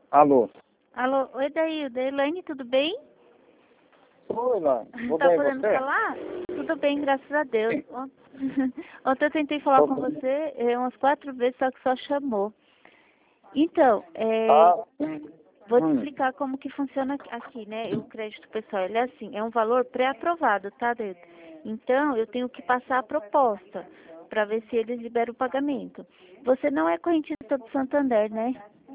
Alô? Alô, oi Daílda, Elaine, tudo bem? Oi, Elaine. Tudo Tá bem, podendo você? falar? Tudo bem, graças a Deus. Sim. Ontem eu tentei falar Tô com bem. você umas 4 vezes, só que só chamou. Então, Ah, vou te explicar como que funciona aqui, né? O crédito pessoal, ele é assim, é um valor pré-aprovado, tá, Daílda? Então, eu tenho que passar a proposta para ver se eles liberam o pagamento. Você não é correntista do Santander, né?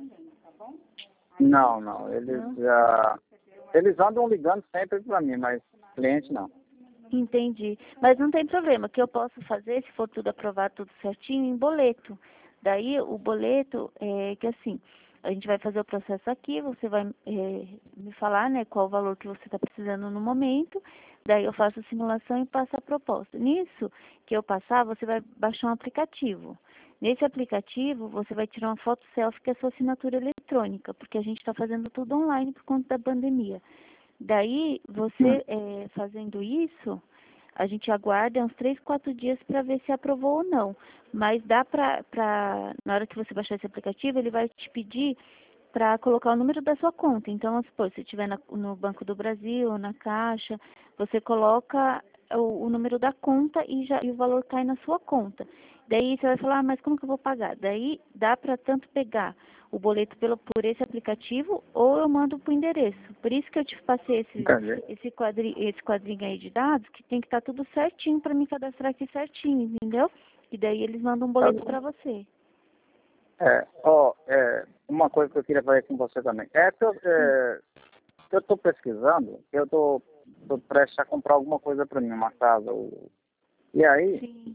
não. Não? Eles andam ligando sempre pra mim, mas cliente não. Entendi. Mas não tem problema, o que eu posso fazer, se for tudo aprovado, tudo certinho, em boleto. Daí o boleto é que assim, a gente vai fazer o processo aqui, você vai me falar, né, qual o valor que você está precisando no momento, daí eu faço a simulação e passo a proposta. Nisso que eu passar, você vai baixar um aplicativo. Nesse aplicativo, você vai tirar uma foto selfie que é a sua assinatura eletrônica, porque a gente está fazendo tudo online por conta da pandemia. Daí, Hum. você fazendo isso, a gente aguarda uns 3, 4 dias para ver se aprovou ou não. Mas dá na hora que você baixar esse aplicativo, ele vai te pedir para colocar o número da sua conta. Então, vamos supor, se estiver no Banco do Brasil, na Caixa, você coloca o número da conta e o valor cai na sua conta. Daí você vai falar, mas como que eu vou pagar? Daí dá para tanto pegar o boleto por esse aplicativo ou eu mando para o endereço. Por isso que eu te passei Entendi. esse quadrinho aí de dados, que tem que estar tudo certinho para me cadastrar aqui certinho, entendeu? E daí eles mandam um Tá boleto bom. para você. Uma coisa que eu queria fazer com você também. Eu tô pesquisando, tô prestes a comprar alguma coisa pra mim, uma casa. E aí, Sim,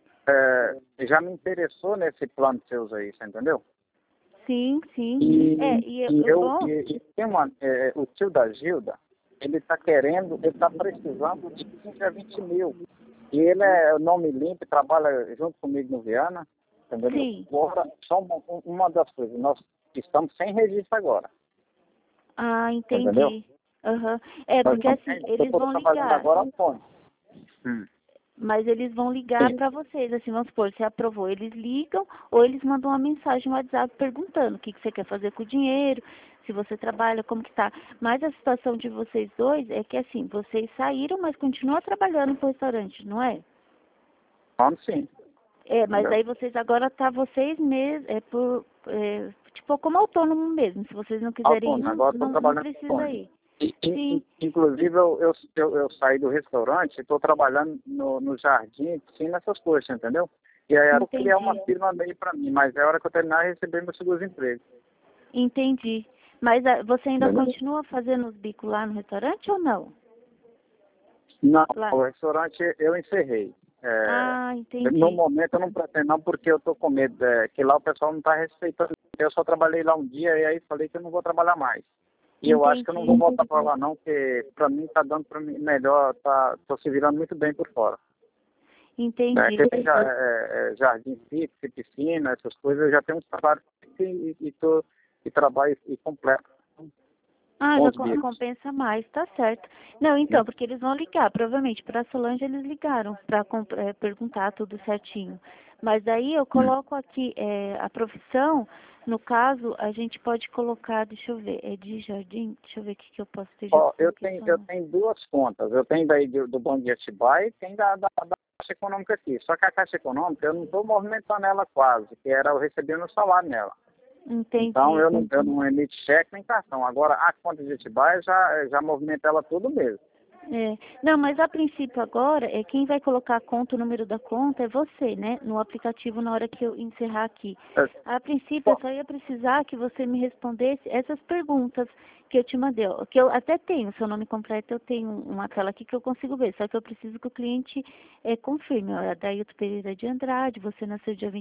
já me interessou nesse plano seus aí, você entendeu? sim, sim. E, e É eu bom. e tem o tio da Gilda, ele tá precisando de 15 a 20 mil. E ele é nome limpo, trabalha junto comigo no Viana, entendeu? Sim. Agora, só uma das coisas, nós estamos sem registro agora, Ah, entendeu? entendi. Aham. É, Nós porque estamos assim, sem, eu eles estou vão trabalhando ligar. agora fone. Hum. Mas eles vão ligar Sim. para vocês, assim, vamos supor, se aprovou, eles ligam ou eles mandam uma mensagem no WhatsApp perguntando o que você quer fazer com o dinheiro, se você trabalha, como que tá. Mas a situação de vocês dois é que, assim, vocês saíram, mas continuam trabalhando pro restaurante, não é? Vamos sim, É, mas entendeu? aí vocês agora tá vocês mesmos, tipo, como autônomo mesmo. Se vocês não quiserem ir, Autônomo, agora estou não trabalhando precisa autônomo. ir. Sim, Inclusive, eu saí do restaurante e estou trabalhando no jardim, sim, nessas coisas, entendeu? E aí eu vou criar uma entendi. firma meio para mim, mas é a hora que eu terminar, eu receber meu seguro-emprego. Entendi. Mas você ainda Entendeu? continua fazendo os bicos lá no restaurante ou não? Não, Lá. o restaurante eu encerrei. Ah, No entendi. momento eu não pretendo não, porque eu estou com medo, que lá o pessoal não está respeitando. Eu só trabalhei lá um dia e aí falei que eu não vou trabalhar mais. E eu acho que eu não vou Entendi. voltar para lá não, porque para mim está dando para mim melhor, tô se virando muito bem por fora. Entendi. Aquele jardim fixo, piscina, essas coisas, eu já tenho um trabalho fixo e trabalho e completo Ah, com já os bicos. compensa mais, tá certo. Não, Né? então, porque eles vão ligar, provavelmente, para a Solange eles ligaram para perguntar tudo certinho. Mas daí eu Hum. coloco aqui a profissão, no caso, a gente pode colocar, deixa eu ver, é de jardim, deixa eu ver o que eu posso ter de Ó, opção aqui eu só. tenho duas contas. Eu tenho daí do Banco de Atibaia e tem da Caixa Econômica aqui. Só que a Caixa Econômica eu não estou movimentando ela quase, que era eu recebendo o salário nela. Então Entendi. eu não emito cheque nem cartão. Agora a conta de Atibaia já movimenta ela tudo mesmo. É. Não, mas a princípio agora, quem vai colocar a conta, o número da conta é você, né? No aplicativo na hora que eu encerrar aqui. É, A princípio eu Bom, só ia precisar que você me respondesse essas perguntas que eu te mandei. Ó, que eu até tenho, seu nome completo, eu tenho uma tela aqui que eu consigo ver, só que eu preciso que o cliente confirme. Ó, Adailto Pereira de Andrade, você nasceu dia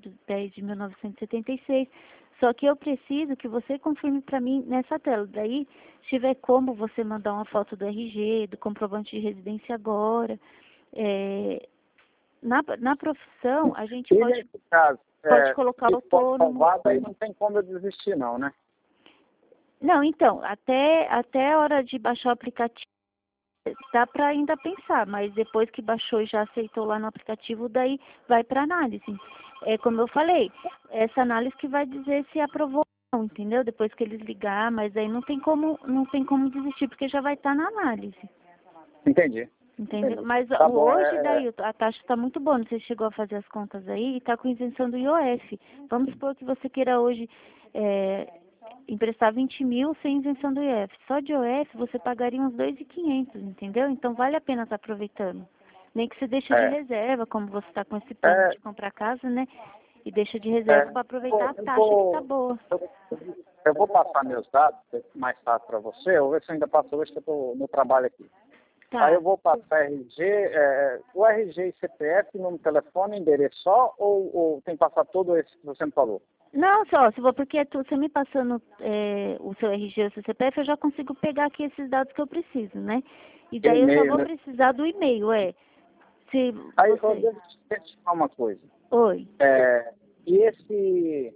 28/10/1976. Só que eu preciso que você confirme para mim nessa tela. Daí, se tiver como você mandar uma foto do RG, do comprovante de residência agora. É, na profissão, a gente e nesse caso, pode colocar se for autônomo. aprovado, aí não tem como eu desistir não, né? Não, então, até a hora de baixar o aplicativo, dá para ainda pensar, mas depois que baixou e já aceitou lá no aplicativo, daí vai para análise. É como eu falei, essa análise que vai dizer se aprovou ou entendeu? Depois que eles ligar, mas aí não tem como desistir, porque já vai estar na análise. Entendi. Entendeu? Mas Tá bom, hoje daí a taxa está muito boa, não sei se chegou a fazer as contas aí, e está com isenção do IOF. Vamos supor que você queira hoje emprestar 20 mil sem isenção do IOF. Só de IOF você pagaria uns 2.500, entendeu? Então vale a pena estar aproveitando. Nem que você deixe de reserva, como você está com esse plano de comprar casa, né? E deixa de reserva para aproveitar a taxa que está boa. Eu vou passar meus dados mais fácil para você. Eu vou ver se eu ainda passo hoje, que eu estou no trabalho aqui. Tá. Aí eu vou passar RG, o RG e CPF, número de telefone, endereço só, ou tem que passar todo esse que você me falou? Não, só, se for porque você me passando o seu RG e o seu CPF, eu já consigo pegar aqui esses dados que eu preciso, né? E daí eu só vou precisar do e-mail, Se Aí você... eu devo te falar uma coisa. Oi. E esse...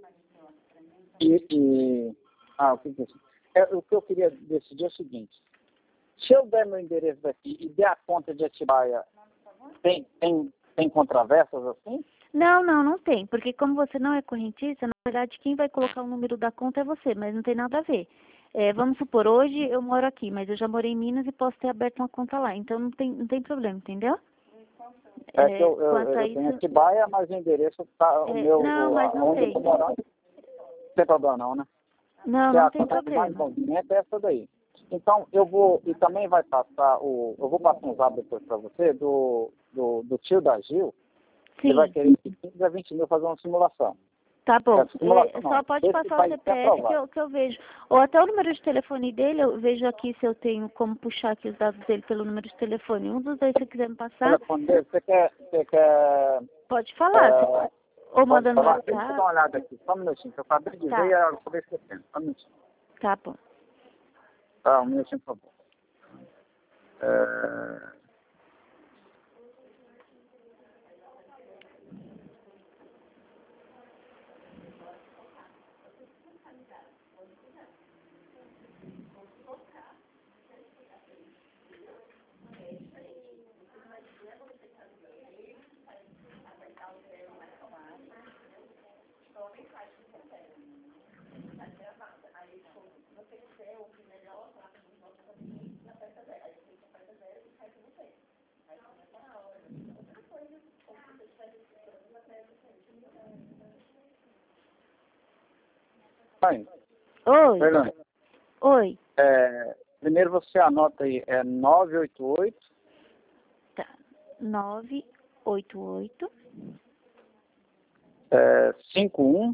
o que é isso? O que eu queria decidir é o seguinte. Se eu der meu endereço daqui e der a conta de Atibaia, tem controvérsias assim? Não tem. Porque como você não é correntista, na verdade quem vai colocar o número da conta é você, mas não tem nada a ver. Vamos supor, hoje eu moro aqui, mas eu já morei em Minas e posso ter aberto uma conta lá. Então não tem problema, entendeu? Que eu tenho Atibaia, mas o endereço está não, mas não onde tem. eu tô morando. Não tem problema não, né? Não tem problema. Mais movimento é essa daí. Então, eu vou, e também vai passar eu vou passar uns dados depois para você, do tio da Gil. Sim. Ele vai querer de 15 a 20 mil fazer uma simulação. Tá bom. Simulação, Só pode passar o CPF que eu vejo. Ou até o número de telefone dele, eu vejo aqui se eu tenho como puxar aqui os dados dele pelo número de telefone. Um dos dois, se você quiser me passar. O telefone dele, você quer... Pode falar. Ou manda no WhatsApp. Deixa eu dar uma olhada aqui, só um minutinho, que eu acabei de ver e eu acabei esquecendo. Só um minutinho. Tá bom. Tá, um minutinho, por favor. Oi. Fernanda. Oi. Primeiro você anota aí, 988. Tá. 988. 51.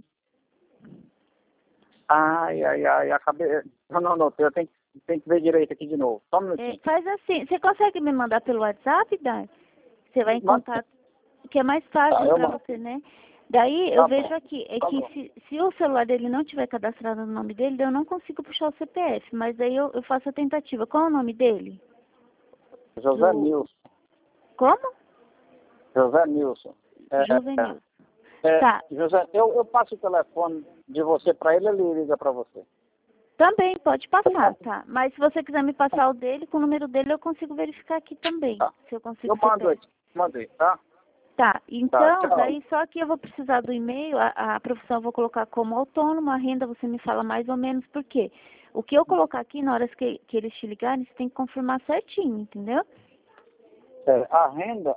Acabei. Não, eu tenho que ver direito aqui de novo. Só um minutinho. Faz assim, você consegue me mandar pelo WhatsApp, Dai? Você vai em contato, que é mais fácil para você, né? Daí eu vejo aqui, que se o celular dele não tiver cadastrado no nome dele, eu não consigo puxar o CPF, mas daí eu faço a tentativa. Qual é o nome dele? José Nilson. Como? José Nilson. José Nilson. Tá. José, eu passo o telefone de você para ele liga para você. Também, pode passar, tá. Mas se você quiser me passar o dele, com o número dele eu consigo verificar aqui também. Tá. Se eu consigo. Eu mando aí, tá? Tá, então, tchau. daí só que eu vou precisar do e-mail, a profissão eu vou colocar como autônomo, a renda você me fala mais ou menos por quê. O que eu colocar aqui, na hora que eles te ligarem, você tem que confirmar certinho, entendeu? A renda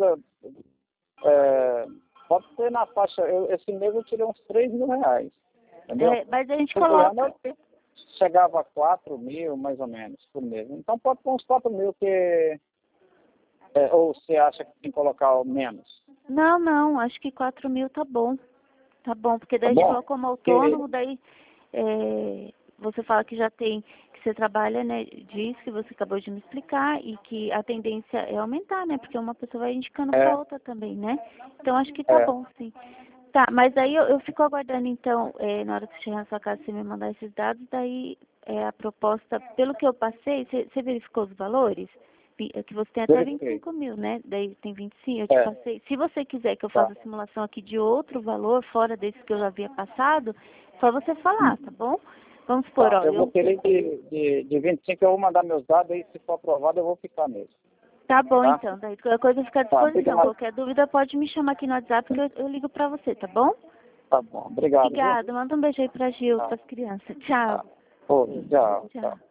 pode ser na faixa, esse mês eu tirei uns 3 mil reais, entendeu? Mas a gente coloca... Chegava a 4 mil, mais ou menos, por mês. Então pode ter uns 4 mil que... ou você acha que tem que colocar menos? Não, acho que 4 mil tá bom. Tá bom, porque daí a gente coloca como autônomo, daí você fala que já tem, que você trabalha, né, diz que você acabou de me explicar, e que a tendência é aumentar, né, porque uma pessoa vai indicando para outra também, né? Então acho que tá bom, sim. Tá, mas aí eu fico aguardando, então, na hora que chegar na sua casa, você me mandar esses dados, daí a proposta, pelo que eu passei, você verificou os valores? Que você tem até 25 mil, né? Daí tem 25, eu te passei. Se você quiser que eu faça a simulação aqui de outro valor, fora desse que eu já havia passado, só você falar, tá bom? Vamos supor, eu vou querer de 25, eu vou mandar meus dados, aí se for aprovado eu vou ficar mesmo. Tá bom, então. Daí qualquer coisa fica à disposição. Qualquer dúvida pode me chamar aqui no WhatsApp que eu ligo pra você, tá bom? Tá bom, obrigado. Obrigada, manda um beijo aí pra Gil, Tá. pras crianças. Tchau. Tá. Ô, tchau. Tchau.